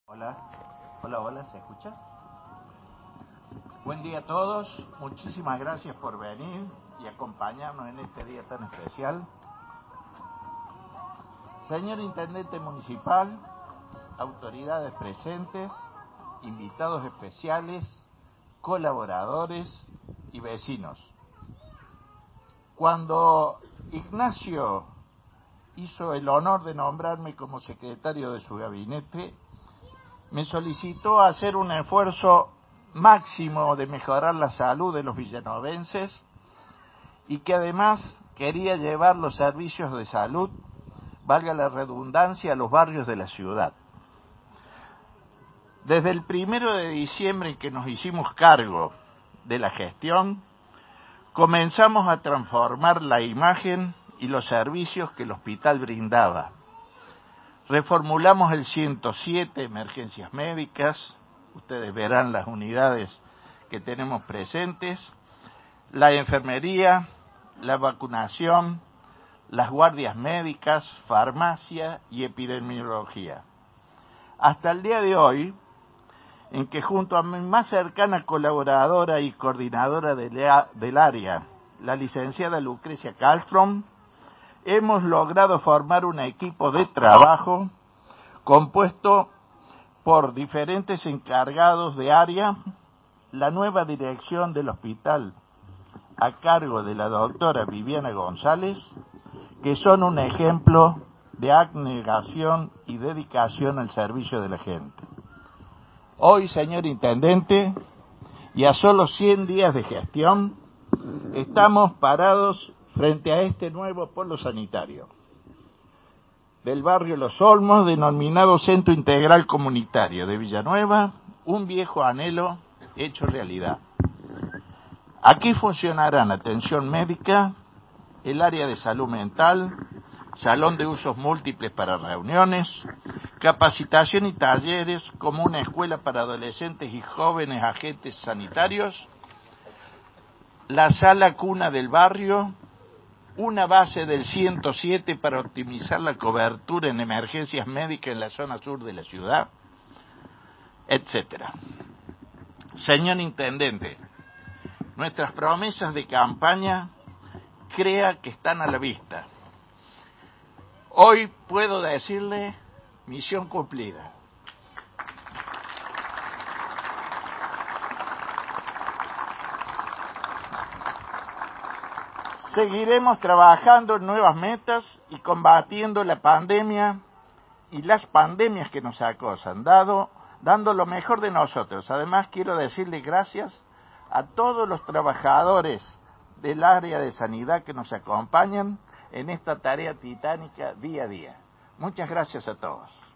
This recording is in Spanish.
Hola, hola, ¿se escucha? Buen día a todos, muchísimas gracias por venir y acompañarnos en este día tan especial. Señor Intendente Municipal, autoridades presentes, invitados especiales, colaboradores y vecinos. Cuando Ignacio hizo el honor de nombrarme como secretario de su gabinete, me solicitó hacer un esfuerzo máximo de mejorar la salud de los villanovenses y que además quería llevar los servicios de salud, valga la redundancia, a los barrios de la ciudad. Desde el 1 de diciembre en que nos hicimos cargo de la gestión, comenzamos a transformar la imagen y los servicios que el hospital brindaba. Reformulamos el 107, emergencias médicas, ustedes verán las unidades que tenemos presentes, la enfermería, la vacunación, las guardias médicas, farmacia y epidemiología. Hasta el día de hoy, en que junto a mi más cercana colaboradora y coordinadora del área, la licenciada Lucrecia Carlstrom, hemos logrado formar un equipo de trabajo compuesto por diferentes encargados de área, la nueva dirección del hospital a cargo de la doctora Viviana González, que son un ejemplo de abnegación y dedicación al servicio de la gente. Hoy, señor Intendente, y a solo 100 días de gestión, estamos parados frente a este nuevo polo sanitario del barrio Los Olmos, denominado Centro Integral Comunitario de Villanueva, un viejo anhelo hecho realidad. Aquí funcionarán atención médica, el área de salud mental, salón de usos múltiples para reuniones, capacitación y talleres como una escuela para adolescentes y jóvenes agentes sanitarios, la sala cuna del barrio, una base del 107 para optimizar la cobertura en emergencias médicas en la zona sur de la ciudad, etcétera. Señor Intendente, nuestras promesas de campaña crea que están a la vista. Hoy puedo decirle misión cumplida. Seguiremos trabajando en nuevas metas y combatiendo la pandemia y las pandemias que nos acosan, dando lo mejor de nosotros. Además, quiero decirle gracias a todos los trabajadores del área de sanidad que nos acompañan en esta tarea titánica día a día. Muchas gracias a todos.